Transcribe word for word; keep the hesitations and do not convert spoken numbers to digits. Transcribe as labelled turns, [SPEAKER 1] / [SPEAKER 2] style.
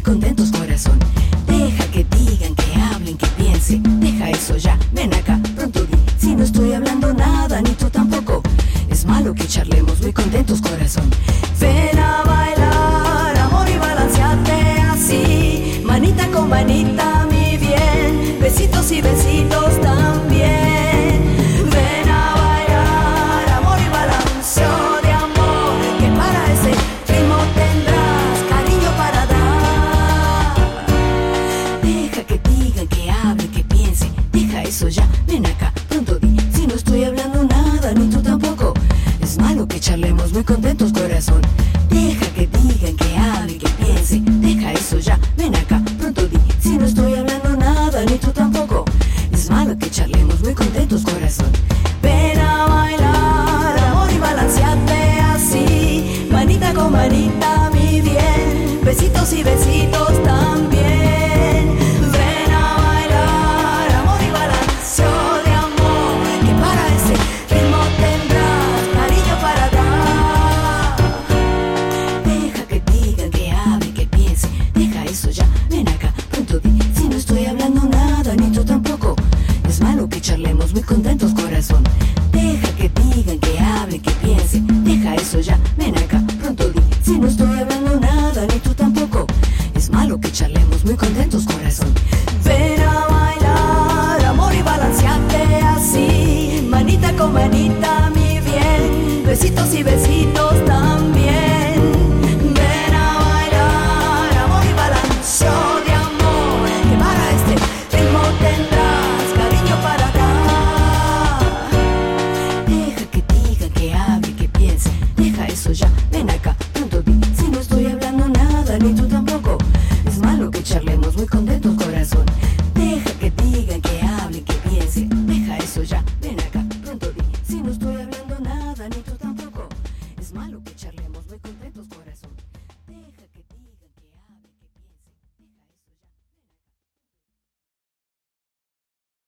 [SPEAKER 1] muy contentos, corazón. Deja que digan, que hablen, que piensen. Deja eso ya, ven acá, pronto di. Si no estoy hablando nada, ni tú tampoco. Es malo que charlemos muy contentos, corazón. Ven a bailar, amor, y balanceate así. Manita con manita, mi bien. Besitos y besitos también. Ven a bailar, amor, y balanceo de amor. Que para ese ritmo tendrás cariño para dar. Deja que digan, que hablen, que piensen. Deja eso ya, ven acá, pronto di. Si no estoy hablando nada, ni tú tampoco. Es malo que charlemos muy contentos, corazón. Deja que digan, que hablen, que piensen. Deja eso ya, ven acá, pronto di. Si no estoy hablando nada, ni tú tampoco. Es malo que charlemos muy contentos, corazón. Ven a bailar, amor, y balanceate así. Manita con manita, mi bien. Besitos y besitos también. Ven a bailar, amor, y balanceo de amor. Que para ese ritmo tendrás cariño para dar. Deja que digan, que hablen, que piensen. Deja eso ya, ven acá, pronto di. Si no estoy hablando nada, ni tú tampoco. Es malo que charlemos muy contentos, corazón. Deja que digan, que hablen, que piensen. Deja eso ya, ven acá, pronto di. Si no estoy hablando nada, ni tú tampoco. Es malo que charlemos muy contentos, corazón. Ven a bailar, amor, y balanceate así. Manita con manita, mi bien. Besitos y besitos también. Ven a bailar, amor, y balanceo de amor. Que para este ritmo tendrás cariño para dar. Deja que digan, que hablen, que piensen. Deja eso ya, ven acá, pronto di. Si no estoy hablando nada, ni tú tampoco. Es malo que charlemos muy contentos, corazón. Deja que digan, que hablen, que piensen. Deja eso ya, ven acá, pronto di. Si no estoy hablando nada, ni tú tampoco. Es malo que charlemos muy contentos, corazón.